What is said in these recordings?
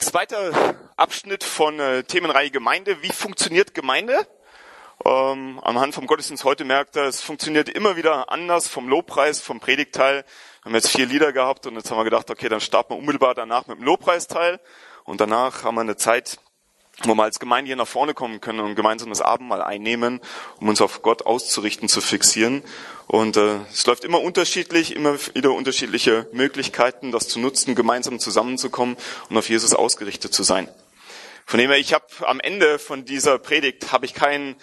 Zweiter Abschnitt von Themenreihe Gemeinde. Wie funktioniert Gemeinde? Anhand vom Gottesdienst heute merkt er, es funktioniert immer wieder anders vom Lobpreis, vom Predigtteil. Wir haben jetzt 4 Lieder gehabt und jetzt haben wir gedacht, okay, dann starten wir unmittelbar danach mit dem Lobpreisteil. Und danach haben wir eine Zeit, wo wir als Gemeinde hier nach vorne kommen können und gemeinsam das Abendmahl einnehmen, um uns auf Gott auszurichten, zu fixieren. Und es läuft immer unterschiedlich, immer wieder unterschiedliche Möglichkeiten, das zu nutzen, gemeinsam zusammenzukommen und auf Jesus ausgerichtet zu sein. Von dem her, ich habe am Ende von dieser Predigt habe ich kein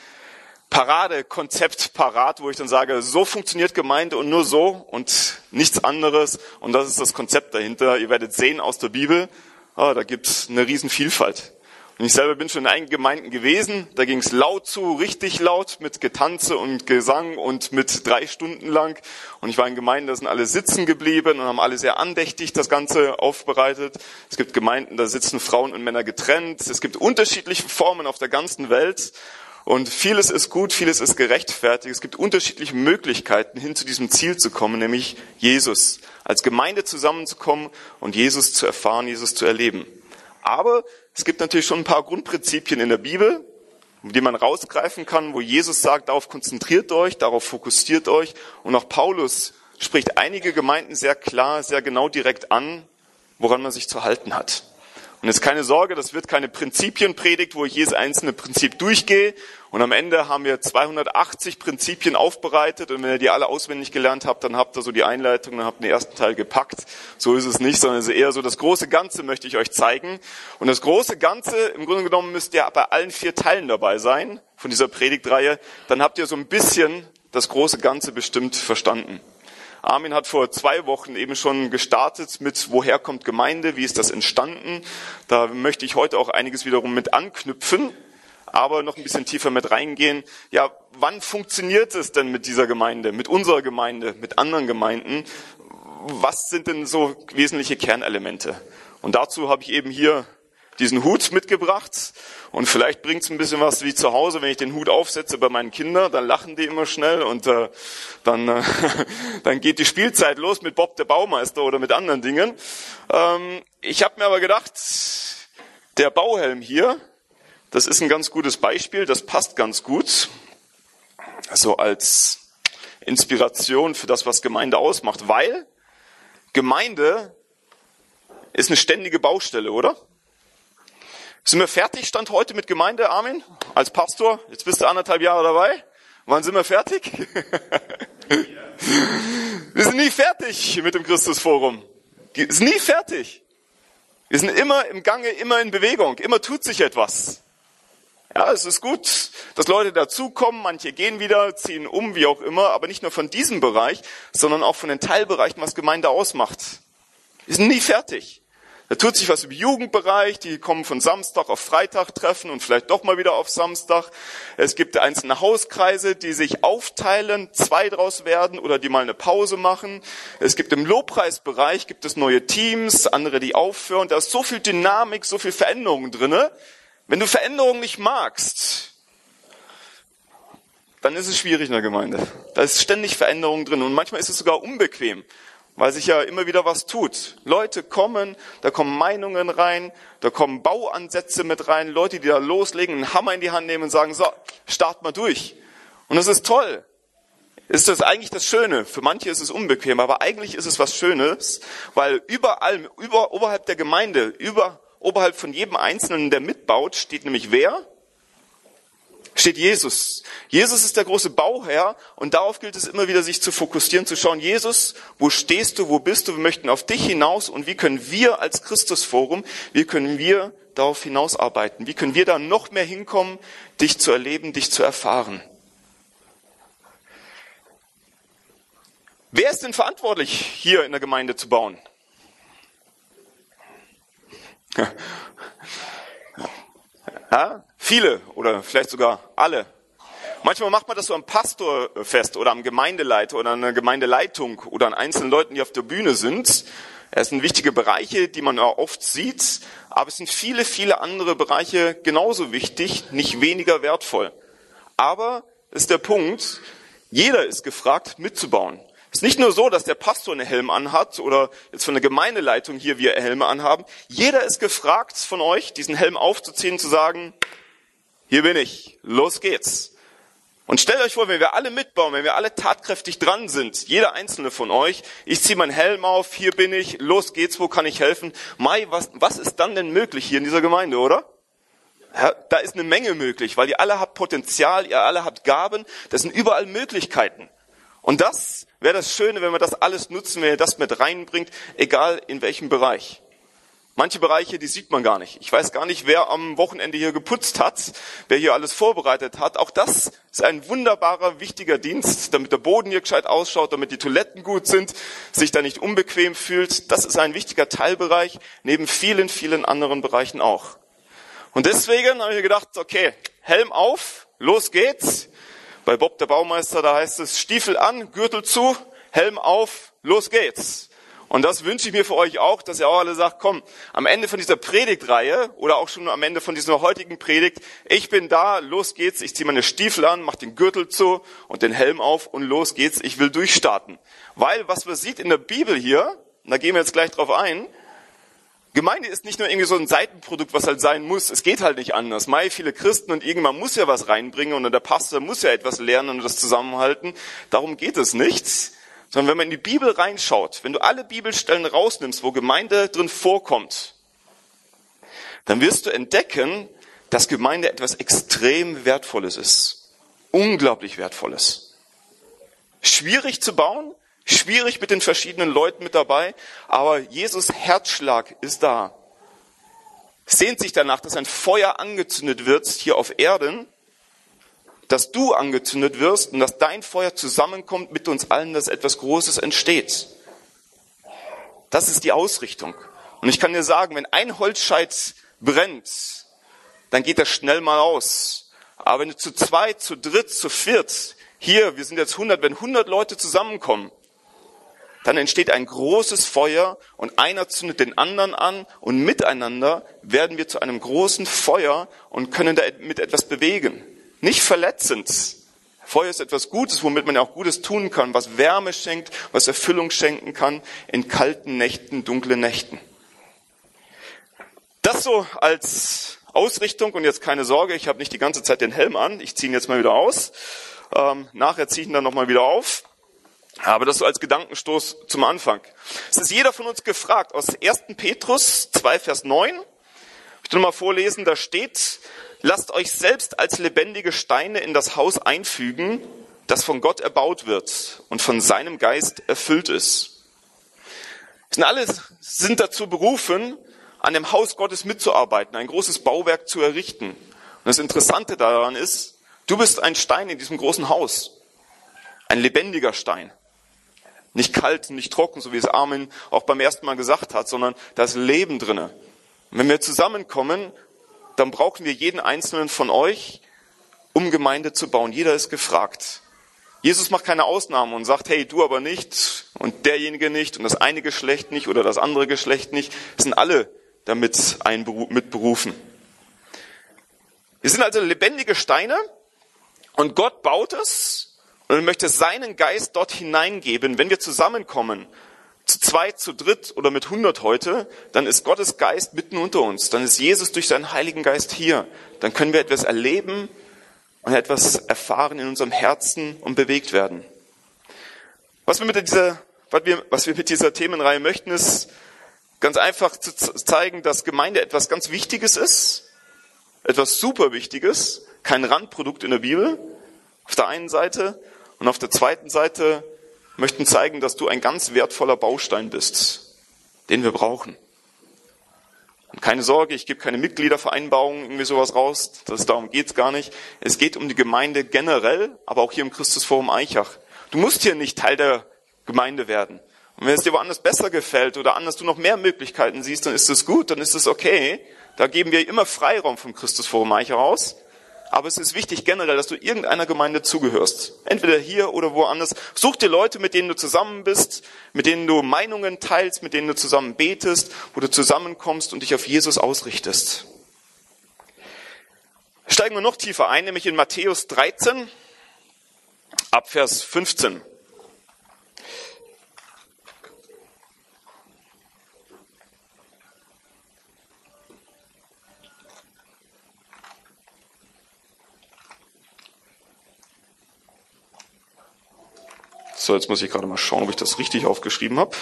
Paradekonzept parat, wo ich dann sage, so funktioniert Gemeinde und nur so und nichts anderes. Und das ist das Konzept dahinter. Ihr werdet sehen aus der Bibel, da gibt's eine Riesenvielfalt. Und ich selber bin schon in einigen Gemeinden gewesen, da ging es laut zu, richtig laut, mit Getanze und Gesang und mit 3 Stunden lang. Und ich war in Gemeinden, da sind alle sitzen geblieben und haben alle sehr andächtig das Ganze aufbereitet. Es gibt Gemeinden, da sitzen Frauen und Männer getrennt. Es gibt unterschiedliche Formen auf der ganzen Welt. Und vieles ist gut, vieles ist gerechtfertigt. Es gibt unterschiedliche Möglichkeiten, hin zu diesem Ziel zu kommen, nämlich Jesus. Als Gemeinde zusammenzukommen und Jesus zu erfahren, Jesus zu erleben. Aber es gibt natürlich schon ein paar Grundprinzipien in der Bibel, die man rausgreifen kann, wo Jesus sagt, darauf konzentriert euch, darauf fokussiert euch. Und auch Paulus spricht einige Gemeinden sehr klar, sehr genau direkt an, woran man sich zu halten hat. Und jetzt keine Sorge, das wird keine Prinzipienpredigt, wo ich jedes einzelne Prinzip durchgehe. Und am Ende haben wir 280 Prinzipien aufbereitet. Und wenn ihr die alle auswendig gelernt habt, dann habt ihr so die Einleitung, dann habt ihr den ersten Teil gepackt. So ist es nicht, sondern es ist eher so, das große Ganze möchte ich euch zeigen. Und das große Ganze, im Grunde genommen müsst ihr bei allen 4 Teilen dabei sein von dieser Predigtreihe. Dann habt ihr so ein bisschen das große Ganze bestimmt verstanden. Armin hat vor 2 Wochen eben schon gestartet mit woher kommt Gemeinde, wie ist das entstanden. Da möchte ich heute auch einiges wiederum mit anknüpfen, aber noch ein bisschen tiefer mit reingehen. Ja, wann funktioniert es denn mit dieser Gemeinde, mit unserer Gemeinde, mit anderen Gemeinden? Was sind denn so wesentliche Kernelemente? Und dazu habe ich eben hier diesen Hut mitgebracht und vielleicht bringt es ein bisschen was wie zu Hause, wenn ich den Hut aufsetze bei meinen Kindern, dann lachen die immer schnell und dann geht die Spielzeit los mit Bob der Baumeister oder mit anderen Dingen. Ich habe mir aber gedacht, der Bauhelm hier, das ist ein ganz gutes Beispiel, das passt ganz gut, so als Inspiration für das, was Gemeinde ausmacht, weil Gemeinde ist eine ständige Baustelle, oder? Sind wir fertig, Stand heute mit Gemeinde, Armin, als Pastor? Jetzt bist du 1,5 Jahre dabei. Wann sind wir fertig? Wir sind nie fertig mit dem Christusforum. Wir sind nie fertig. Wir sind immer im Gange, immer in Bewegung. Immer tut sich etwas. Ja, es ist gut, dass Leute dazukommen. Manche gehen wieder, ziehen um, wie auch immer. Aber nicht nur von diesem Bereich, sondern auch von den Teilbereichen, was Gemeinde ausmacht. Wir sind nie fertig. Da tut sich was im Jugendbereich, die kommen von Samstag auf Freitag treffen und vielleicht doch mal wieder auf Samstag. Es gibt einzelne Hauskreise, die sich aufteilen, 2 draus werden oder die mal eine Pause machen. Es gibt im Lobpreisbereich, gibt es neue Teams, andere, die aufhören. Da ist so viel Dynamik, so viel Veränderung drinne. Wenn du Veränderung nicht magst, dann ist es schwierig in der Gemeinde. Da ist ständig Veränderung drin und manchmal ist es sogar unbequem. Weil sich ja immer wieder was tut. Leute kommen, da kommen Meinungen rein, da kommen Bauansätze mit rein, Leute, die da loslegen, einen Hammer in die Hand nehmen und sagen, so, start mal durch. Und das ist toll. Ist das eigentlich das Schöne? Für manche ist es unbequem, aber eigentlich ist es was Schönes, weil überall, oberhalb der Gemeinde, oberhalb von jedem Einzelnen, der mitbaut, steht nämlich wer? Steht Jesus. Jesus ist der große Bauherr und darauf gilt es immer wieder, sich zu fokussieren, zu schauen, Jesus, wo stehst du, wo bist du, wir möchten auf dich hinaus und wie können wir als Christusforum, wie können wir darauf hinausarbeiten, wie können wir da noch mehr hinkommen, dich zu erleben, dich zu erfahren. Wer ist denn verantwortlich, hier in der Gemeinde zu bauen? Ja, viele oder vielleicht sogar alle. Manchmal macht man das so am Pastor fest oder am Gemeindeleiter oder an der Gemeindeleitung oder an einzelnen Leuten, die auf der Bühne sind. Es sind wichtige Bereiche, die man auch oft sieht, aber es sind viele, viele andere Bereiche genauso wichtig, nicht weniger wertvoll. Aber ist der Punkt, jeder ist gefragt, mitzubauen. Es ist nicht nur so, dass der Pastor einen Helm anhat oder jetzt von der Gemeindeleitung hier wir Helme anhaben. Jeder ist gefragt von euch, diesen Helm aufzuziehen und zu sagen, hier bin ich, los geht's. Und stellt euch vor, wenn wir alle mitbauen, wenn wir alle tatkräftig dran sind, jeder einzelne von euch, ich ziehe meinen Helm auf, hier bin ich, los geht's, wo kann ich helfen? Mai, was ist dann denn möglich hier in dieser Gemeinde, oder? Ja, da ist eine Menge möglich, weil ihr alle habt Potenzial, ihr alle habt Gaben, das sind überall Möglichkeiten. Und das wäre das Schöne, wenn wir das alles nutzen, wenn ihr das mit reinbringt, egal in welchem Bereich. Manche Bereiche, die sieht man gar nicht. Ich weiß gar nicht, wer am Wochenende hier geputzt hat, wer hier alles vorbereitet hat. Auch das ist ein wunderbarer, wichtiger Dienst, damit der Boden hier gescheit ausschaut, damit die Toiletten gut sind, sich da nicht unbequem fühlt. Das ist ein wichtiger Teilbereich, neben vielen, vielen anderen Bereichen auch. Und deswegen habe ich mir gedacht, okay, Helm auf, los geht's. Bei Bob der Baumeister, da heißt es Stiefel an, Gürtel zu, Helm auf, los geht's. Und das wünsche ich mir für euch auch, dass ihr auch alle sagt, komm, am Ende von dieser Predigtreihe oder auch schon am Ende von dieser heutigen Predigt, ich bin da, los geht's, ich ziehe meine Stiefel an, mach den Gürtel zu und den Helm auf und los geht's, ich will durchstarten. Weil, was man sieht in der Bibel hier, und da gehen wir jetzt gleich drauf ein, Gemeinde ist nicht nur irgendwie so ein Seitenprodukt, was halt sein muss. Es geht halt nicht anders. Viele Christen und irgendwann muss ja was reinbringen und der Pastor muss ja etwas lernen und das zusammenhalten. Darum geht es nicht. Sondern wenn man in die Bibel reinschaut, wenn du alle Bibelstellen rausnimmst, wo Gemeinde drin vorkommt, dann wirst du entdecken, dass Gemeinde etwas extrem Wertvolles ist. Unglaublich Wertvolles. Schwierig zu bauen, schwierig mit den verschiedenen Leuten mit dabei, aber Jesus Herzschlag ist da. Sehnt sich danach, dass ein Feuer angezündet wird hier auf Erden, dass du angezündet wirst und dass dein Feuer zusammenkommt mit uns allen, dass etwas Großes entsteht. Das ist die Ausrichtung. Und ich kann dir sagen, wenn ein Holzscheit brennt, dann geht das schnell mal aus. Aber wenn du zu zweit, zu dritt, zu viert, hier, wir sind jetzt 100, wenn 100 Leute zusammenkommen, dann entsteht ein großes Feuer und einer zündet den anderen an und miteinander werden wir zu einem großen Feuer und können damit etwas bewegen. Nicht verletzend. Feuer ist etwas Gutes, womit man ja auch Gutes tun kann, was Wärme schenkt, was Erfüllung schenken kann in kalten Nächten, dunklen Nächten. Das so als Ausrichtung und jetzt keine Sorge, ich habe nicht die ganze Zeit den Helm an, ich ziehe ihn jetzt mal wieder aus. Nachher ziehe ich ihn dann nochmal wieder auf. Aber das so als Gedankenstoß zum Anfang. Es ist jeder von uns gefragt, aus 1. Petrus 2, Vers 9. Ich will mal vorlesen, da steht, lasst euch selbst als lebendige Steine in das Haus einfügen, das von Gott erbaut wird und von seinem Geist erfüllt ist. Alle sind dazu berufen, an dem Haus Gottes mitzuarbeiten, ein großes Bauwerk zu errichten. Und das Interessante daran ist, du bist ein Stein in diesem großen Haus. Ein lebendiger Stein. Nicht kalt, nicht trocken, so wie es Armin auch beim ersten Mal gesagt hat, sondern da ist Leben drinne. Und wenn wir zusammenkommen, dann brauchen wir jeden einzelnen von euch, um Gemeinde zu bauen. Jeder ist gefragt. Jesus macht keine Ausnahmen und sagt, hey, du aber nicht und derjenige nicht und das eine Geschlecht nicht oder das andere Geschlecht nicht. Es sind alle damit mitberufen. Wir sind also lebendige Steine und Gott baut es und er möchte seinen Geist dort hineingeben. Wenn wir zusammenkommen, zu zweit, zu dritt oder mit 100 heute, dann ist Gottes Geist mitten unter uns. Dann ist Jesus durch seinen Heiligen Geist hier. Dann können wir etwas erleben und etwas erfahren in unserem Herzen und bewegt werden. Was wir mit dieser Themenreihe möchten, ist ganz einfach zu zeigen, dass Gemeinde etwas ganz Wichtiges ist, etwas super Wichtiges, kein Randprodukt in der Bibel, auf der einen Seite, und auf der zweiten Seite möchten zeigen, dass du ein ganz wertvoller Baustein bist, den wir brauchen. Und keine Sorge, ich gebe keine Mitgliedervereinbarung, irgendwie sowas raus, darum geht's gar nicht. Es geht um die Gemeinde generell, aber auch hier im Christusforum Aichach. Du musst hier nicht Teil der Gemeinde werden. Und wenn es dir woanders besser gefällt oder anders du noch mehr Möglichkeiten siehst, dann ist es gut, dann ist es okay. Da geben wir immer Freiraum vom Christusforum Aichach aus. Aber es ist wichtig generell, dass du irgendeiner Gemeinde zugehörst. Entweder hier oder woanders. Such dir Leute, mit denen du zusammen bist, mit denen du Meinungen teilst, mit denen du zusammen betest, wo du zusammenkommst und dich auf Jesus ausrichtest. Steigen wir noch tiefer ein, nämlich in Matthäus 13, ab Vers 15. So, jetzt muss ich gerade mal schauen, ob ich das richtig aufgeschrieben habe.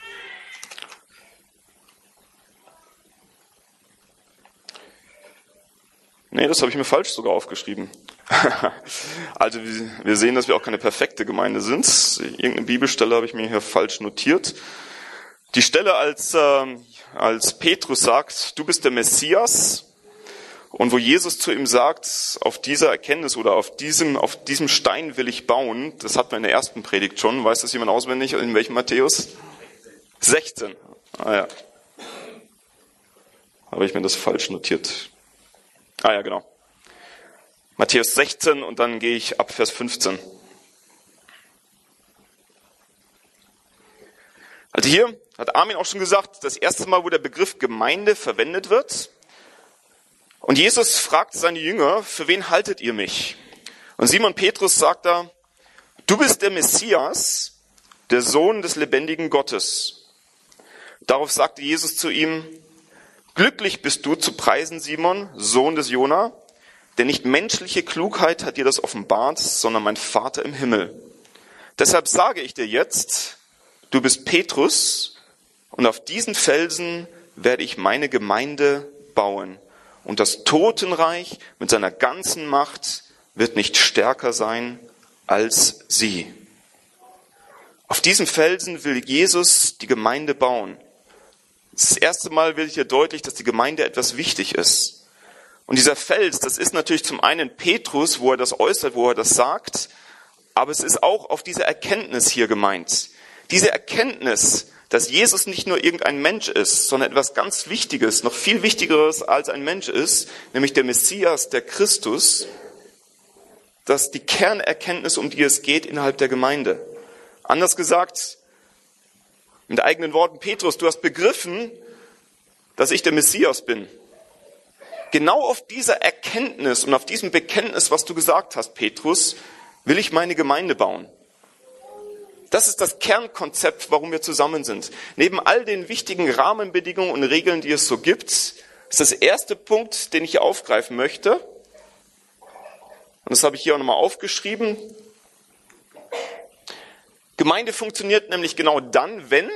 Nee, das habe ich mir falsch sogar aufgeschrieben. Also wir sehen, dass wir auch keine perfekte Gemeinde sind. Irgendeine Bibelstelle habe ich mir hier falsch notiert. Die Stelle, als Petrus sagt, du bist der Messias, und wo Jesus zu ihm sagt, auf dieser Erkenntnis oder auf diesem Stein will ich bauen, das hatten wir in der ersten Predigt schon. Weiß das jemand auswendig? In welchem Matthäus? 16. Ah ja. Habe ich mir das falsch notiert? Ah ja, genau. Matthäus 16 und dann gehe ich ab Vers 15. Also hier hat Armin auch schon gesagt, das erste Mal, wo der Begriff Gemeinde verwendet wird. Und Jesus fragt seine Jünger, für wen haltet ihr mich? Und Simon Petrus sagt da, du bist der Messias, der Sohn des lebendigen Gottes. Darauf sagte Jesus zu ihm, glücklich bist du zu preisen, Simon, Sohn des Jona, denn nicht menschliche Klugheit hat dir das offenbart, sondern mein Vater im Himmel. Deshalb sage ich dir jetzt, du bist Petrus, und auf diesen Felsen werde ich meine Gemeinde bauen. Und das Totenreich mit seiner ganzen Macht wird nicht stärker sein als sie. Auf diesem Felsen will Jesus die Gemeinde bauen. Das erste Mal wird hier deutlich, dass die Gemeinde etwas wichtig ist. Und dieser Fels, das ist natürlich zum einen Petrus, wo er das äußert, wo er das sagt, aber es ist auch auf diese Erkenntnis hier gemeint. Diese Erkenntnis, dass Jesus nicht nur irgendein Mensch ist, sondern etwas ganz Wichtiges, noch viel Wichtigeres als ein Mensch ist, nämlich der Messias, der Christus, das ist die Kernerkenntnis, um die es geht innerhalb der Gemeinde. Anders gesagt, mit eigenen Worten, Petrus, du hast begriffen, dass ich der Messias bin. Genau auf dieser Erkenntnis und auf diesem Bekenntnis, was du gesagt hast, Petrus, will ich meine Gemeinde bauen. Das ist das Kernkonzept, warum wir zusammen sind. Neben all den wichtigen Rahmenbedingungen und Regeln, die es so gibt, ist das erste Punkt, den ich hier aufgreifen möchte. Und das habe ich hier auch nochmal aufgeschrieben. Gemeinde funktioniert nämlich genau dann, wenn,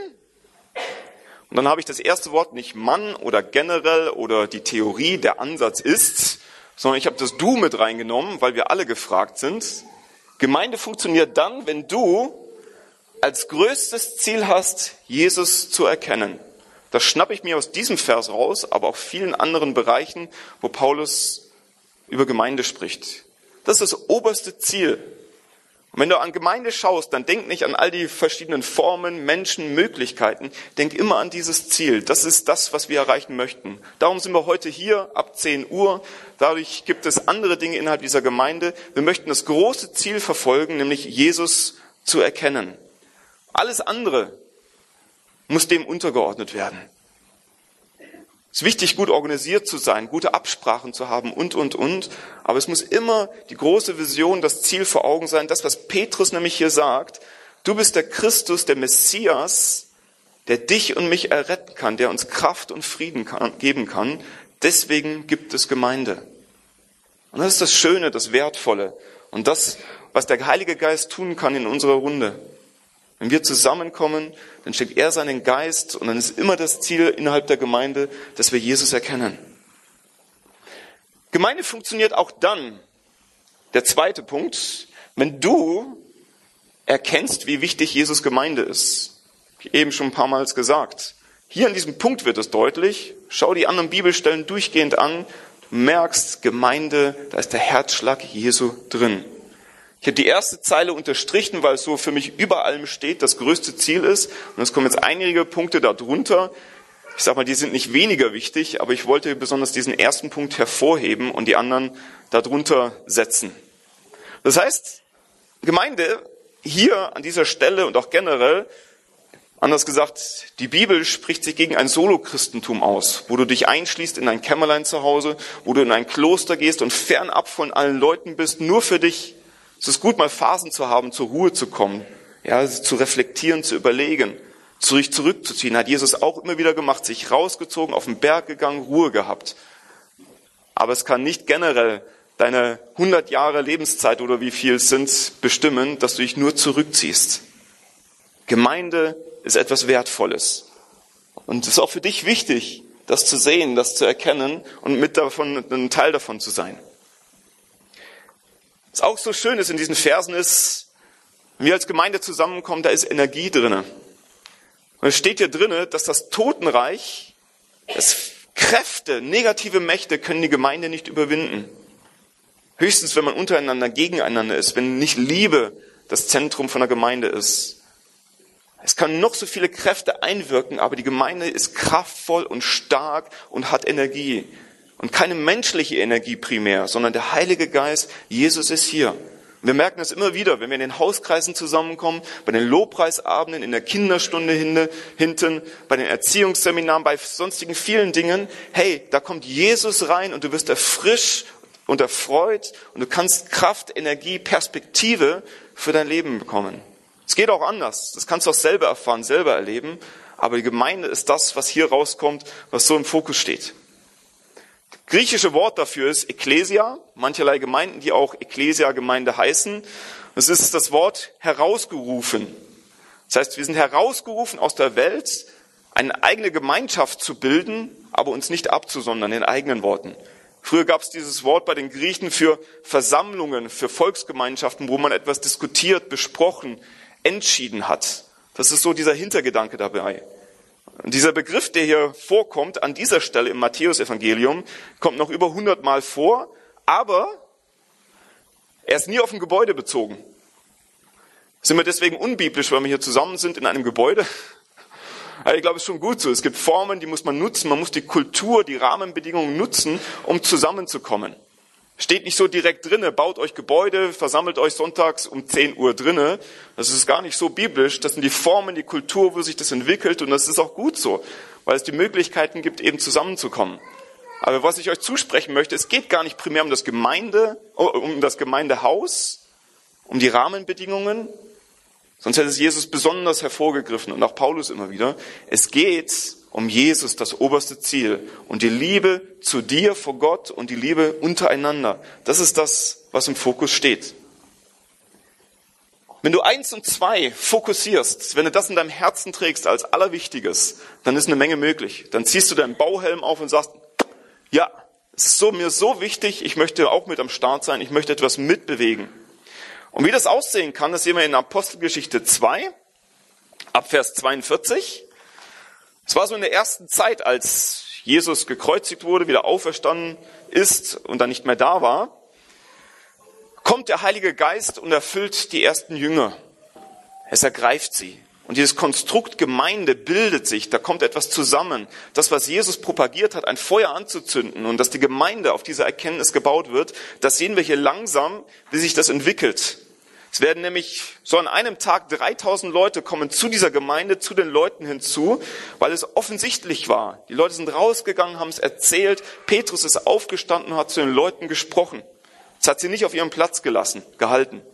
und dann habe ich das erste Wort nicht Mann oder generell oder die Theorie, der Ansatz ist, sondern ich habe das Du mit reingenommen, weil wir alle gefragt sind. Gemeinde funktioniert dann, wenn du als größtes Ziel hast, Jesus zu erkennen. Das schnappe ich mir aus diesem Vers raus, aber auch vielen anderen Bereichen, wo Paulus über Gemeinde spricht. Das ist das oberste Ziel. Und wenn du an Gemeinde schaust, dann denk nicht an all die verschiedenen Formen, Menschen, Möglichkeiten. Denk immer an dieses Ziel. Das ist das, was wir erreichen möchten. Darum sind wir heute hier ab 10 Uhr. Dadurch gibt es andere Dinge innerhalb dieser Gemeinde. Wir möchten das große Ziel verfolgen, nämlich Jesus zu erkennen. Alles andere muss dem untergeordnet werden. Es ist wichtig, gut organisiert zu sein, gute Absprachen zu haben und. Aber es muss immer die große Vision, das Ziel vor Augen sein. Das, was Petrus nämlich hier sagt. Du bist der Christus, der Messias, der dich und mich erretten kann, der uns Kraft und Frieden geben kann. Deswegen gibt es Gemeinde. Und das ist das Schöne, das Wertvolle und das, was der Heilige Geist tun kann in unserer Runde. Wenn wir zusammenkommen, dann schenkt er seinen Geist und dann ist immer das Ziel innerhalb der Gemeinde, dass wir Jesus erkennen. Gemeinde funktioniert auch dann, der zweite Punkt, wenn du erkennst, wie wichtig Jesus Gemeinde ist. Wie eben schon ein paar Mal gesagt. Hier an diesem Punkt wird es deutlich. Schau die anderen Bibelstellen durchgehend an. Du merkst, Gemeinde, da ist der Herzschlag Jesu drin. Ich habe die erste Zeile unterstrichen, weil es so für mich über allem steht, das größte Ziel ist. Und es kommen jetzt einige Punkte darunter. Ich sage mal, die sind nicht weniger wichtig, aber ich wollte besonders diesen ersten Punkt hervorheben und die anderen darunter setzen. Das heißt, Gemeinde hier an dieser Stelle und auch generell, anders gesagt, die Bibel spricht sich gegen ein Solo-Christentum aus, wo du dich einschließt in ein Kämmerlein zu Hause, wo du in ein Kloster gehst und fernab von allen Leuten bist, nur für dich. Es ist gut, mal Phasen zu haben, zur Ruhe zu kommen, ja, zu reflektieren, zu überlegen, sich zurückzuziehen. Hat Jesus auch immer wieder gemacht, sich rausgezogen, auf den Berg gegangen, Ruhe gehabt. Aber es kann nicht generell deine 100 Jahre Lebenszeit oder wie viel es sind bestimmen, dass du dich nur zurückziehst. Gemeinde ist etwas Wertvolles. Und es ist auch für dich wichtig, das zu sehen, das zu erkennen und ein Teil davon zu sein. Was auch so schön ist in diesen Versen ist, wenn wir als Gemeinde zusammenkommen, da ist Energie drinne. Und es steht hier drinne, dass das Totenreich, dass Kräfte, negative Mächte können die Gemeinde nicht überwinden. Höchstens, wenn man untereinander, gegeneinander ist, wenn nicht Liebe das Zentrum von der Gemeinde ist. Es können noch so viele Kräfte einwirken, aber die Gemeinde ist kraftvoll und stark und hat Energie. Und keine menschliche Energie primär, sondern der Heilige Geist, Jesus ist hier. Wir merken das immer wieder, wenn wir in den Hauskreisen zusammenkommen, bei den Lobpreisabenden, in der Kinderstunde hinten, bei den Erziehungsseminaren, bei sonstigen vielen Dingen. Hey, da kommt Jesus rein und du wirst erfrischt und erfreut und du kannst Kraft, Energie, Perspektive für dein Leben bekommen. Es geht auch anders. Das kannst du auch selber erfahren, selber erleben. Aber die Gemeinde ist das, was hier rauskommt, was so im Fokus steht. Das griechische Wort dafür ist Ekklesia, mancherlei Gemeinden, die auch Ekklesia-Gemeinde heißen. Das ist das Wort herausgerufen. Das heißt, wir sind herausgerufen aus der Welt, eine eigene Gemeinschaft zu bilden, aber uns nicht abzusondern, in eigenen Worten. Früher gab es dieses Wort bei den Griechen für Versammlungen, für Volksgemeinschaften, wo man etwas diskutiert, besprochen, entschieden hat. Das ist so dieser Hintergedanke dabei. Und dieser Begriff, der hier vorkommt, an dieser Stelle im Matthäus-Evangelium, kommt noch über 100 Mal vor, aber er ist nie auf ein Gebäude bezogen. Sind wir deswegen unbiblisch, weil wir hier zusammen sind in einem Gebäude? Also ich glaube, es ist schon gut so. Es gibt Formen, die muss man nutzen. Man muss die Kultur, die Rahmenbedingungen nutzen, um zusammenzukommen. Steht nicht so direkt drinne, baut euch Gebäude, versammelt euch sonntags um 10 Uhr drinne. Das ist gar nicht so biblisch. Das sind die Formen, die Kultur, wo sich das entwickelt. Und das ist auch gut so, weil es die Möglichkeiten gibt, eben zusammenzukommen. Aber was ich euch zusprechen möchte, es geht gar nicht primär um das Gemeindehaus, um die Rahmenbedingungen. Sonst hätte es Jesus besonders hervorgegriffen und auch Paulus immer wieder. Es geht um Jesus, das oberste Ziel. Und die Liebe zu dir vor Gott und die Liebe untereinander. Das ist das, was im Fokus steht. Wenn du 1 und 2 fokussierst, wenn du das in deinem Herzen trägst als Allerwichtiges, dann ist eine Menge möglich. Dann ziehst du deinen Bauhelm auf und sagst, ja, es ist mir so wichtig, ich möchte auch mit am Start sein, ich möchte etwas mitbewegen. Und wie das aussehen kann, das sehen wir in Apostelgeschichte 2, ab Vers 42. Es war so in der ersten Zeit, als Jesus gekreuzigt wurde, wieder auferstanden ist und dann nicht mehr da war, kommt der Heilige Geist und erfüllt die ersten Jünger. Es ergreift sie. Und dieses Konstrukt Gemeinde bildet sich, da kommt etwas zusammen. Das, was Jesus propagiert hat, ein Feuer anzuzünden und dass die Gemeinde auf dieser Erkenntnis gebaut wird, das sehen wir hier langsam, wie sich das entwickelt. Es werden nämlich so an einem Tag 3000 Leute kommen zu dieser Gemeinde, zu den Leuten hinzu, weil es offensichtlich war. Die Leute sind rausgegangen, haben es erzählt. Petrus ist aufgestanden und hat zu den Leuten gesprochen. Das hat sie nicht auf ihrem Platz gehalten.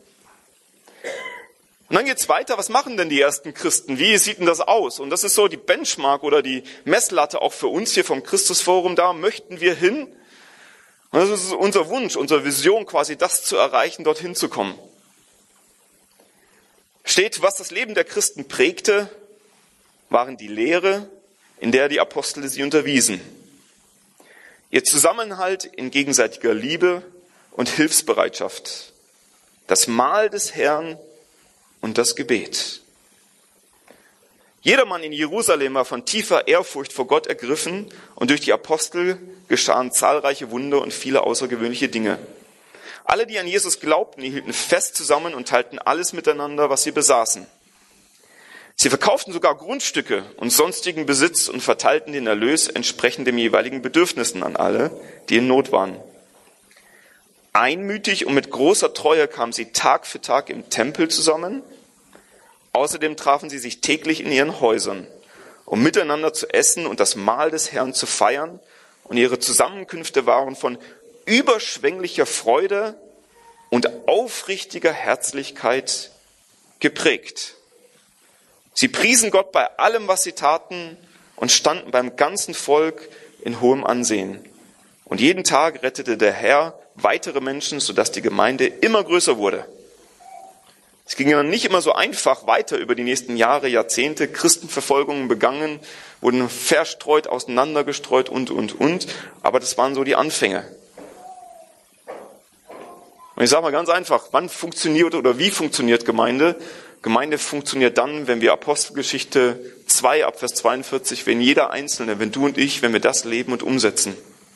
Und dann geht's weiter. Was machen denn die ersten Christen? Wie sieht denn das aus? Und das ist so die Benchmark oder die Messlatte auch für uns hier vom Christusforum. Da möchten wir hin. Und das ist unser Wunsch, unsere Vision quasi, das zu erreichen, dorthin zu kommen. Steht, was das Leben der Christen prägte, waren die Lehre, in der die Apostel sie unterwiesen. Ihr Zusammenhalt in gegenseitiger Liebe und Hilfsbereitschaft. Das Mahl des Herrn und das Gebet. Jedermann in Jerusalem war von tiefer Ehrfurcht vor Gott ergriffen und durch die Apostel geschahen zahlreiche Wunder und viele außergewöhnliche Dinge. Alle, die an Jesus glaubten, hielten fest zusammen und teilten alles miteinander, was sie besaßen. Sie verkauften sogar Grundstücke und sonstigen Besitz und verteilten den Erlös entsprechend den jeweiligen Bedürfnissen an alle, die in Not waren. Einmütig und mit großer Treue kamen sie Tag für Tag im Tempel zusammen. Außerdem trafen sie sich täglich in ihren Häusern, um miteinander zu essen und das Mahl des Herrn zu feiern. Und ihre Zusammenkünfte waren von überschwänglicher Freude und aufrichtiger Herzlichkeit geprägt. Sie priesen Gott bei allem, was sie taten, und standen beim ganzen Volk in hohem Ansehen. Und jeden Tag rettete der Herr weitere Menschen, sodass die Gemeinde immer größer wurde. Es ging dann nicht immer so einfach weiter über die nächsten Jahre, Jahrzehnte. Christenverfolgungen begangen, wurden verstreut, auseinandergestreut und. Aber das waren so die Anfänge. Und ich sage mal ganz einfach, wann funktioniert oder wie funktioniert Gemeinde? Gemeinde funktioniert dann, wenn wir Apostelgeschichte 2 ab Vers 42, wenn jeder Einzelne, wenn du und ich, wenn wir das leben und umsetzen.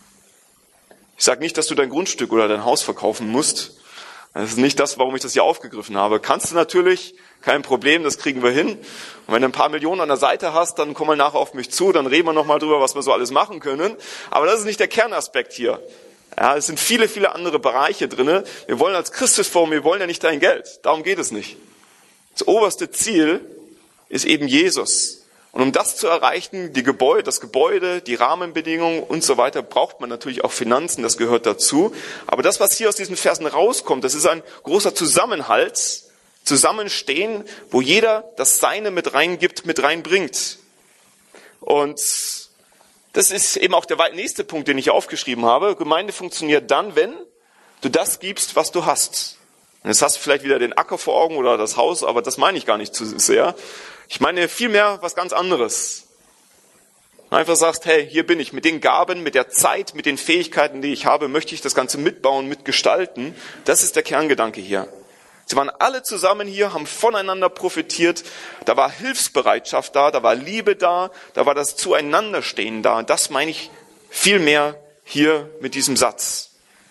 Ich sage nicht, dass du dein Grundstück oder dein Haus verkaufen musst. Das ist nicht das, warum ich das hier aufgegriffen habe. Kannst du natürlich, kein Problem, das kriegen wir hin. Und wenn du ein paar Millionen an der Seite hast, dann komm mal nachher auf mich zu, dann reden wir nochmal drüber, was wir so alles machen können. Aber das ist nicht der Kernaspekt hier. Ja, es sind viele, viele andere Bereiche drinne. Wir wollen als Christusforum, wir wollen ja nicht dein Geld. Darum geht es nicht. Das oberste Ziel ist eben Jesus. Und um das zu erreichen, das Gebäude, die Rahmenbedingungen und so weiter, braucht man natürlich auch Finanzen, das gehört dazu. Aber das, was hier aus diesen Versen rauskommt, das ist ein großer Zusammenhalt, Zusammenstehen, wo jeder das Seine mit reingibt, mit reinbringt. Und das ist eben auch der nächste Punkt, den ich aufgeschrieben habe. Gemeinde funktioniert dann, wenn du das gibst, was du hast. Und jetzt hast du vielleicht wieder den Acker vor Augen oder das Haus, aber das meine ich gar nicht zu sehr. Ich meine vielmehr was ganz anderes. Und einfach sagst, hey, hier bin ich mit den Gaben, mit der Zeit, mit den Fähigkeiten, die ich habe, möchte ich das Ganze mitbauen, mitgestalten. Das ist der Kerngedanke hier. Sie waren alle zusammen hier, haben voneinander profitiert. Da war Hilfsbereitschaft da war Liebe da war das Zueinanderstehen da. Und das meine ich vielmehr hier mit diesem Satz.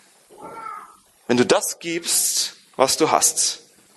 Wenn du das gibst, was du hast.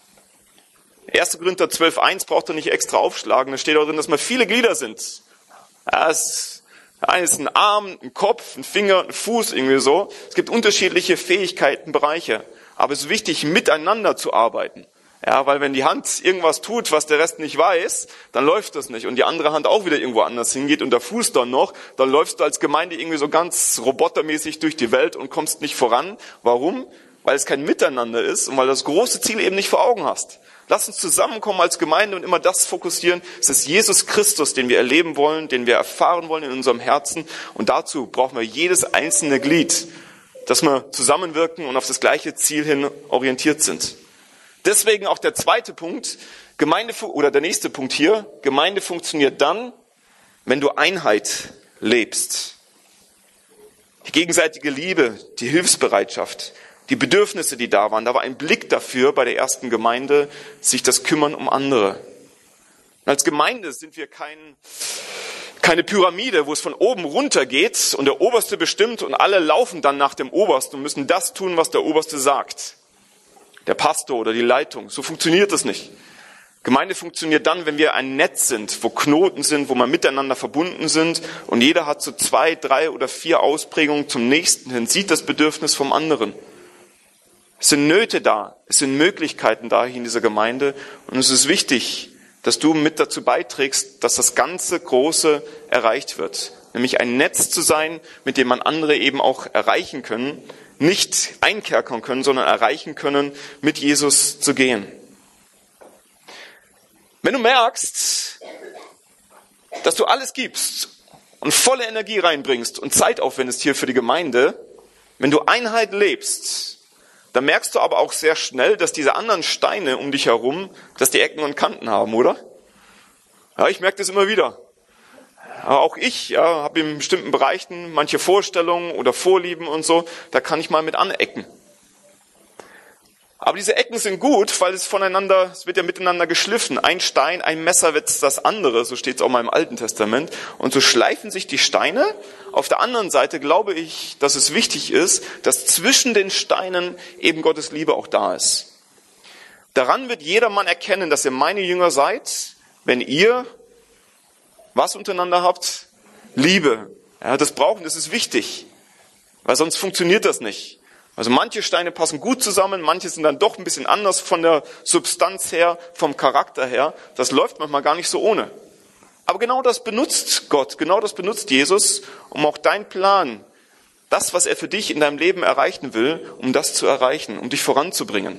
1. Korinther 12,1 braucht ihr nicht extra aufschlagen. Da steht auch drin, dass wir viele Glieder sind. Ja, ist ein Arm, ein Kopf, ein Finger, ein Fuß, irgendwie so. Es gibt unterschiedliche Fähigkeiten, Bereiche. Aber es ist wichtig, miteinander zu arbeiten. Ja, weil wenn die Hand irgendwas tut, was der Rest nicht weiß, dann läuft das nicht. Und die andere Hand auch wieder irgendwo anders hingeht und der Fuß dann noch, dann läufst du als Gemeinde irgendwie so ganz robotermäßig durch die Welt und kommst nicht voran. Warum? Weil es kein Miteinander ist und weil du das große Ziel eben nicht vor Augen hast. Lass uns zusammenkommen als Gemeinde und immer das fokussieren. Es ist Jesus Christus, den wir erleben wollen, den wir erfahren wollen in unserem Herzen. Und dazu brauchen wir jedes einzelne Glied, dass wir zusammenwirken und auf das gleiche Ziel hin orientiert sind. Deswegen auch der zweite Punkt, der nächste Punkt hier, Gemeinde funktioniert dann, wenn du Einheit lebst. Die gegenseitige Liebe, die Hilfsbereitschaft, die Bedürfnisse, die da waren, da war ein Blick dafür bei der ersten Gemeinde, sich das Kümmern um andere. Und als Gemeinde sind wir keine Pyramide, wo es von oben runter geht und der Oberste bestimmt und alle laufen dann nach dem Obersten und müssen das tun, was der Oberste sagt. Der Pastor oder die Leitung. So funktioniert das nicht. Gemeinde funktioniert dann, wenn wir ein Netz sind, wo Knoten sind, wo wir miteinander verbunden sind und jeder hat so 2, 3 oder 4 Ausprägungen zum Nächsten hin, sieht das Bedürfnis vom anderen. Es sind Nöte da, es sind Möglichkeiten da hier in dieser Gemeinde und es ist wichtig, dass du mit dazu beiträgst, dass das ganze Große erreicht wird. Nämlich ein Netz zu sein, mit dem man andere eben auch erreichen können, nicht einkerkern können, sondern erreichen können, mit Jesus zu gehen. Wenn du merkst, dass du alles gibst und volle Energie reinbringst und Zeit aufwendest hier für die Gemeinde, wenn du Einheit lebst, dann merkst du aber auch sehr schnell, dass diese anderen Steine um dich herum, dass die Ecken und Kanten haben, oder? Ja, ich merke das immer wieder. Aber auch ich habe in bestimmten Bereichen manche Vorstellungen oder Vorlieben und so, da kann ich mal mit anecken. Aber diese Ecken sind gut, weil es wird ja miteinander geschliffen. Ein Stein, ein Messer wetzt das andere, so steht es auch mal im Alten Testament. Und so schleifen sich die Steine. Auf der anderen Seite glaube ich, dass es wichtig ist, dass zwischen den Steinen eben Gottes Liebe auch da ist. Daran wird jedermann erkennen, dass ihr meine Jünger seid, wenn ihr was untereinander habt? Liebe. Ja, das ist wichtig, weil sonst funktioniert das nicht. Also manche Steine passen gut zusammen, manche sind dann doch ein bisschen anders von der Substanz her, vom Charakter her. Das läuft manchmal gar nicht so ohne. Aber genau das benutzt Gott, genau das benutzt Jesus, um auch dein Plan, das, was er für dich in deinem Leben erreichen will, um das zu erreichen, um dich voranzubringen.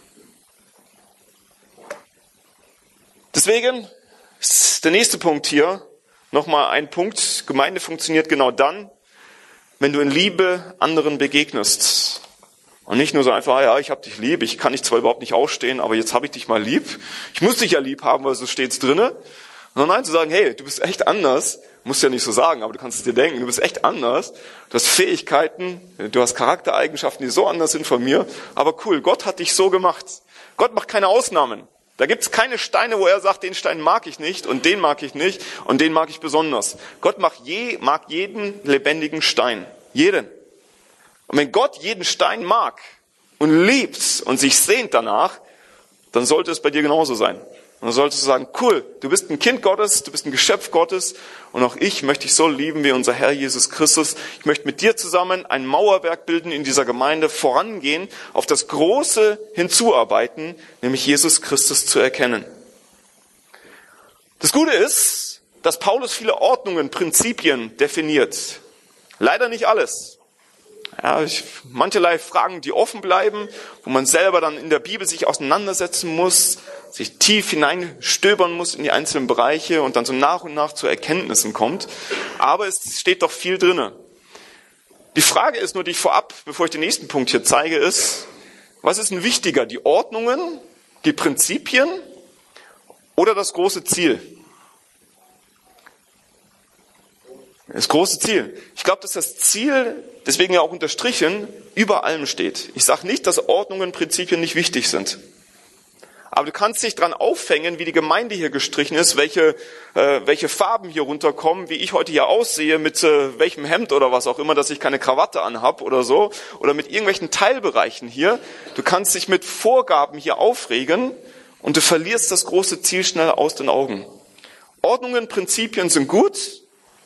Deswegen ist der nächste Punkt hier nochmal ein Punkt. Gemeinde funktioniert genau dann, wenn du in Liebe anderen begegnest. Und nicht nur so einfach, ja, ich hab dich lieb, ich kann dich zwar überhaupt nicht ausstehen, aber jetzt habe ich dich mal lieb. Ich muss dich ja lieb haben, weil so steht's drinne. Sondern nein, zu sagen, hey, du bist echt anders. Musst ja nicht so sagen, aber du kannst es dir denken, du bist echt anders. Du hast Fähigkeiten, du hast Charaktereigenschaften, die so anders sind von mir. Aber cool, Gott hat dich so gemacht. Gott macht keine Ausnahmen. Da gibt's keine Steine, wo er sagt, den Stein mag ich nicht und den mag ich nicht und den mag ich besonders. Gott mag jeden lebendigen Stein. Jeden. Und wenn Gott jeden Stein mag und liebt und sich sehnt danach, dann sollte es bei dir genauso sein. Und dann solltest du sagen, cool, du bist ein Kind Gottes, du bist ein Geschöpf Gottes und auch ich möchte dich so lieben wie unser Herr Jesus Christus. Ich möchte mit dir zusammen ein Mauerwerk bilden in dieser Gemeinde, vorangehen, auf das Große hinzuarbeiten, nämlich Jesus Christus zu erkennen. Das Gute ist, dass Paulus viele Ordnungen, Prinzipien definiert. Leider nicht alles. Ja, mancherlei Fragen, die offen bleiben, wo man selber dann in der Bibel sich auseinandersetzen muss, sich tief hineinstöbern muss in die einzelnen Bereiche und dann so nach und nach zu Erkenntnissen kommt. Aber es steht doch viel drinne. Die Frage ist nur, die ich vorab, bevor ich den nächsten Punkt hier zeige, ist, was ist denn wichtiger, die Ordnungen, die Prinzipien oder das große Ziel? Das große Ziel. Ich glaube, dass das Ziel, deswegen ja auch unterstrichen, über allem steht. Ich sage nicht, dass Ordnungen, Prinzipien nicht wichtig sind. Aber du kannst dich dran aufhängen, wie die Gemeinde hier gestrichen ist, welche Farben hier runterkommen, wie ich heute hier aussehe, mit welchem Hemd oder was auch immer, dass ich keine Krawatte anhab oder so, oder mit irgendwelchen Teilbereichen hier. Du kannst dich mit Vorgaben hier aufregen und du verlierst das große Ziel schnell aus den Augen. Ordnungen, Prinzipien sind gut,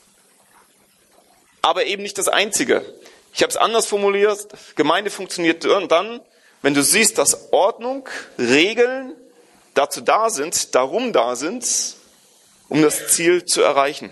aber eben nicht das Einzige. Ich habe es anders formuliert. Gemeinde funktioniert dann, wenn du siehst, dass Ordnung, Regeln darum da sind, um das Ziel zu erreichen.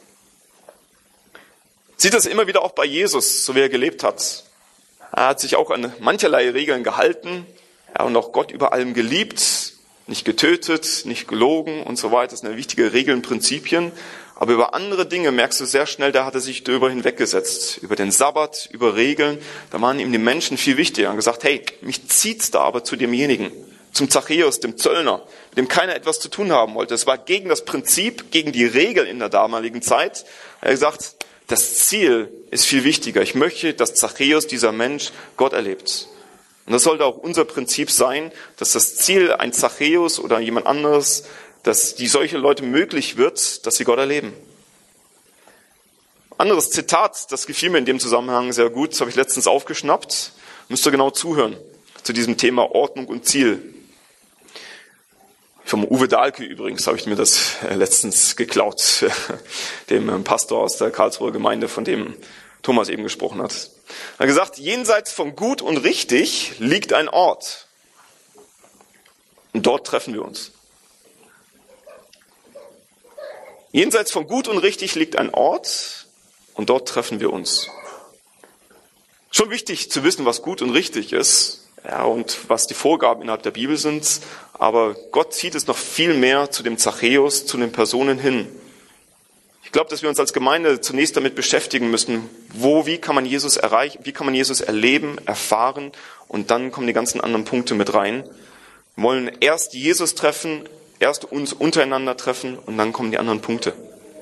Sieht das immer wieder auch bei Jesus, so wie er gelebt hat. Er hat sich auch an mancherlei Regeln gehalten und auch Gott über allem geliebt, nicht getötet, nicht gelogen und so weiter. Das sind wichtige Regeln, Prinzipien. Aber über andere Dinge merkst du sehr schnell, da hat er sich darüber hinweggesetzt. Über den Sabbat, über Regeln. Da waren ihm die Menschen viel wichtiger und gesagt, hey, mich zieht's da aber zu demjenigen. Zum Zachäus, dem Zöllner, mit dem keiner etwas zu tun haben wollte. Es war gegen das Prinzip, gegen die Regel in der damaligen Zeit. Er hat gesagt, das Ziel ist viel wichtiger. Ich möchte, dass Zachäus, dieser Mensch, Gott erlebt. Und das sollte auch unser Prinzip sein, dass das Ziel ein Zachäus oder jemand anderes, dass die solche Leute möglich wird, dass sie Gott erleben. Anderes Zitat, das gefiel mir in dem Zusammenhang sehr gut, das habe ich letztens aufgeschnappt. Müsst ihr genau zuhören zu diesem Thema Ordnung und Ziel. Vom Uwe Dahlke übrigens habe ich mir das letztens geklaut, dem Pastor aus der Karlsruher Gemeinde, von dem Thomas eben gesprochen hat. Er hat gesagt, jenseits von Gut und Richtig liegt ein Ort. Und dort treffen wir uns. Jenseits von Gut und Richtig liegt ein Ort und dort treffen wir uns. Schon wichtig zu wissen, was gut und richtig ist, ja, und was die Vorgaben innerhalb der Bibel sind, aber Gott zieht es noch viel mehr zu dem Zachäus, zu den Personen hin. Ich glaube, dass wir uns als Gemeinde zunächst damit beschäftigen müssen, wie kann man Jesus erreichen, wie kann man Jesus erleben, erfahren, und dann kommen die ganzen anderen Punkte mit rein. Wir wollen erst Jesus treffen, erst uns untereinander treffen und dann kommen die anderen Punkte.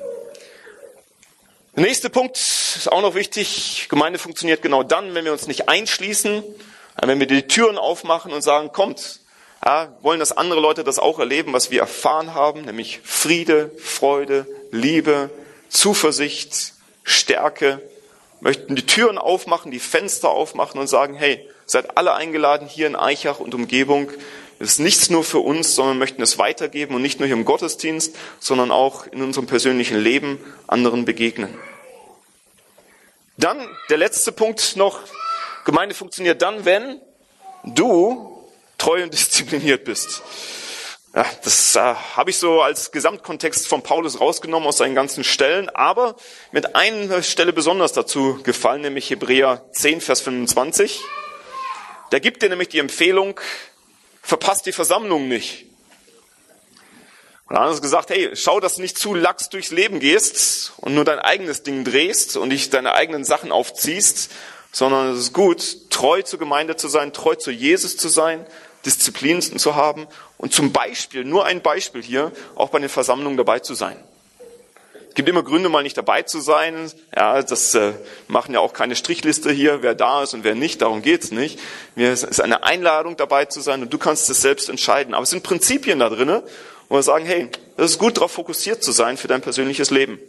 Der nächste Punkt ist auch noch wichtig. Gemeinde funktioniert genau dann, wenn wir uns nicht einschließen, wenn wir die Türen aufmachen und sagen, kommt, ja, wollen, dass andere Leute das auch erleben, was wir erfahren haben, nämlich Friede, Freude, Liebe, Zuversicht, Stärke. Möchten die Türen aufmachen, die Fenster aufmachen und sagen, hey, seid alle eingeladen hier in Aichach und Umgebung. Es ist nichts nur für uns, sondern wir möchten es weitergeben und nicht nur hier im Gottesdienst, sondern auch in unserem persönlichen Leben anderen begegnen. Dann der letzte Punkt noch. Gemeinde funktioniert dann, wenn du treu und diszipliniert bist. Ja, das habe ich so als Gesamtkontext von Paulus rausgenommen aus seinen ganzen Stellen, aber mit einer Stelle besonders dazu gefallen, nämlich Hebräer 10, Vers 25. Da gibt er nämlich die Empfehlung, verpasst die Versammlung nicht. Und dann hat er gesagt, hey, schau, dass du nicht zu lax durchs Leben gehst und nur dein eigenes Ding drehst und dich deine eigenen Sachen aufziehst, sondern es ist gut, treu zur Gemeinde zu sein, treu zu Jesus zu sein, Disziplinen zu haben und zum Beispiel, nur ein Beispiel hier, auch bei den Versammlungen dabei zu sein. Es gibt immer Gründe, mal nicht dabei zu sein. Ja, das machen ja auch keine Strichliste hier, wer da ist und wer nicht, darum geht's nicht. Es ist eine Einladung, dabei zu sein und du kannst es selbst entscheiden. Aber es sind Prinzipien da drin, wo wir sagen, hey, es ist gut, darauf fokussiert zu sein für dein persönliches Leben.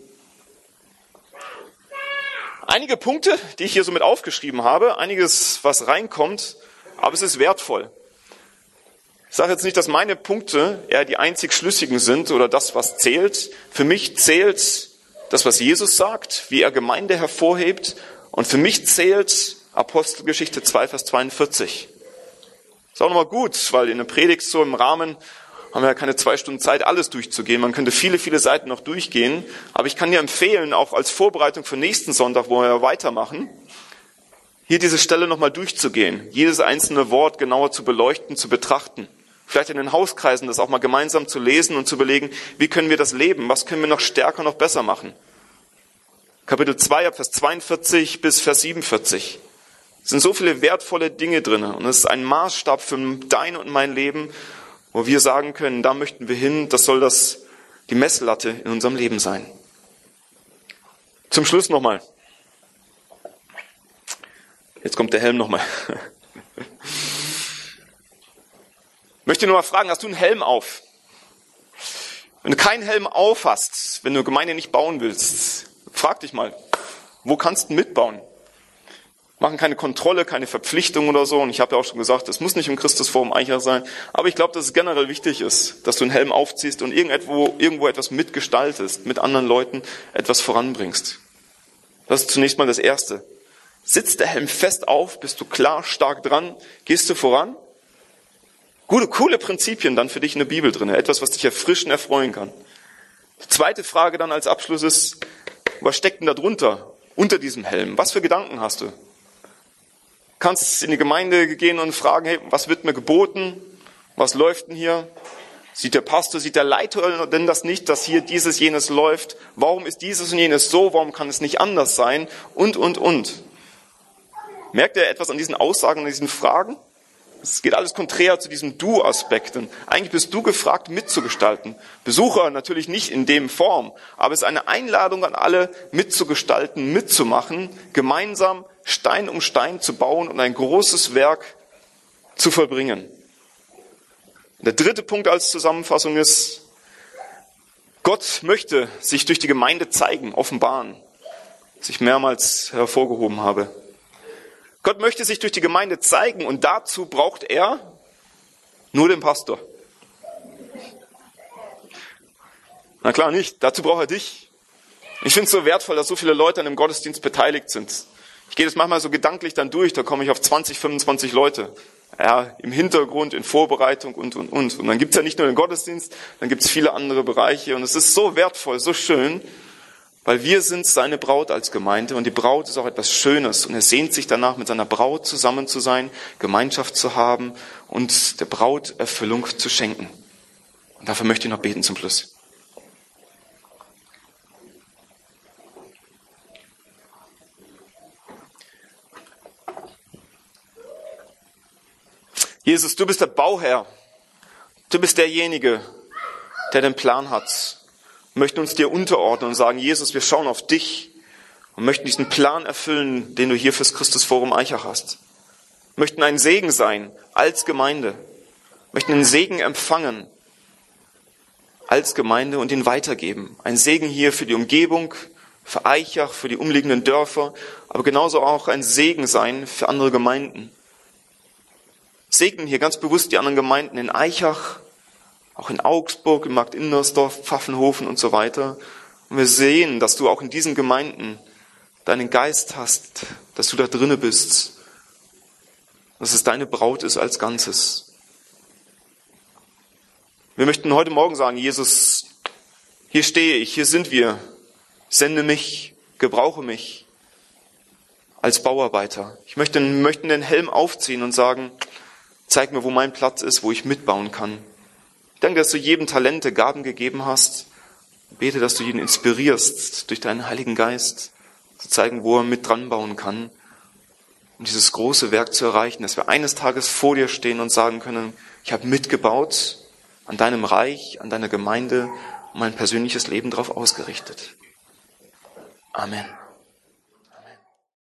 Einige Punkte, die ich hier so mit aufgeschrieben habe, einiges, was reinkommt, aber es ist wertvoll. Ich sage jetzt nicht, dass meine Punkte eher die einzig schlüssigen sind oder das, was zählt. Für mich zählt das, was Jesus sagt, wie er Gemeinde hervorhebt. Und für mich zählt Apostelgeschichte 2, Vers 42. Ist auch nochmal gut, weil in der Predigt so im Rahmen haben wir ja keine 2 Stunden Zeit, alles durchzugehen. Man könnte viele, viele Seiten noch durchgehen. Aber ich kann dir empfehlen, auch als Vorbereitung für nächsten Sonntag, wo wir weitermachen, hier diese Stelle nochmal durchzugehen. Jedes einzelne Wort genauer zu beleuchten, zu betrachten. Vielleicht in den Hauskreisen das auch mal gemeinsam zu lesen und zu überlegen, wie können wir das leben? Was können wir noch stärker, noch besser machen? Kapitel 2, Vers 42 bis Vers 47. Es sind so viele wertvolle Dinge drin. Und es ist ein Maßstab für dein und mein Leben, wo wir sagen können, da möchten wir hin, das soll die Messlatte in unserem Leben sein. Zum Schluss nochmal. Jetzt kommt der Helm nochmal. Ich möchte nur mal fragen, hast du einen Helm auf? Wenn du keinen Helm auf hast, wenn du Gemeinde nicht bauen willst, frag dich mal, wo kannst du mitbauen? Machen keine Kontrolle, keine Verpflichtung oder so. Und ich habe ja auch schon gesagt, es muss nicht im Christusforum Eichach sein. Aber ich glaube, dass es generell wichtig ist, dass du einen Helm aufziehst und irgendwo etwas mitgestaltest, mit anderen Leuten etwas voranbringst. Das ist zunächst mal das Erste. Sitzt der Helm fest auf, bist du klar, stark dran, gehst du voran? Gute, coole Prinzipien dann für dich in der Bibel drin. Etwas, was dich erfrischen, erfreuen kann. Die zweite Frage dann als Abschluss ist, was steckt denn da drunter, unter diesem Helm? Was für Gedanken hast du? Kannst in die Gemeinde gehen und fragen, hey, was wird mir geboten? Was läuft denn hier? Sieht der Pastor, sieht der Leiter denn das nicht, dass hier dieses, jenes läuft? Warum ist dieses und jenes so? Warum kann es nicht anders sein? Und. Merkt ihr etwas an diesen Aussagen, an diesen Fragen? Es geht alles konträr zu diesem Du-Aspekt. Eigentlich bist du gefragt, mitzugestalten. Besucher natürlich nicht in dem Form, aber es ist eine Einladung an alle, mitzugestalten, mitzumachen, gemeinsam Stein um Stein zu bauen und ein großes Werk zu vollbringen. Der dritte Punkt als Zusammenfassung ist, Gott möchte sich durch die Gemeinde zeigen, offenbaren, was ich mehrmals hervorgehoben habe. Gott möchte sich durch die Gemeinde zeigen und dazu braucht er nur den Pastor. Na klar nicht, dazu braucht er dich. Ich finde es so wertvoll, dass so viele Leute an dem Gottesdienst beteiligt sind. Ich gehe das manchmal so gedanklich dann durch, da komme ich auf 20, 25 Leute. Ja, im Hintergrund, in Vorbereitung und. Und dann gibt's ja nicht nur den Gottesdienst, dann gibt's viele andere Bereiche und es ist so wertvoll, so schön, weil wir sind seine Braut als Gemeinde und die Braut ist auch etwas Schönes und er sehnt sich danach, mit seiner Braut zusammen zu sein, Gemeinschaft zu haben und der Braut Erfüllung zu schenken. Und dafür möchte ich noch beten zum Schluss. Jesus, du bist der Bauherr. Du bist derjenige, der den Plan hat. Wir möchten uns dir unterordnen und sagen, Jesus, wir schauen auf dich und möchten diesen Plan erfüllen, den du hier fürs Christusforum Eichach hast. Wir möchten ein Segen sein als Gemeinde. Wir möchten einen Segen empfangen als Gemeinde und ihn weitergeben. Ein Segen hier für die Umgebung, für Eichach, für die umliegenden Dörfer, aber genauso auch ein Segen sein für andere Gemeinden. Segnen hier ganz bewusst die anderen Gemeinden in Eichach, auch in Augsburg, in Markt Indersdorf, Pfaffenhofen und so weiter. Und wir sehen, dass du auch in diesen Gemeinden deinen Geist hast, dass du da drinne bist, dass es deine Braut ist als Ganzes. Wir möchten heute Morgen sagen, Jesus, hier stehe ich, hier sind wir, sende mich, gebrauche mich als Bauarbeiter. Ich möchte den Helm aufziehen und sagen, zeig mir, wo mein Platz ist, wo ich mitbauen kann. Ich danke, dass du jedem Talente, Gaben gegeben hast. Ich bete, dass du jeden inspirierst durch deinen Heiligen Geist, zu zeigen, wo er mit dran bauen kann. um dieses große Werk zu erreichen, dass wir eines Tages vor dir stehen und sagen können, ich habe mitgebaut an deinem Reich, an deiner Gemeinde und mein persönliches Leben darauf ausgerichtet. Amen.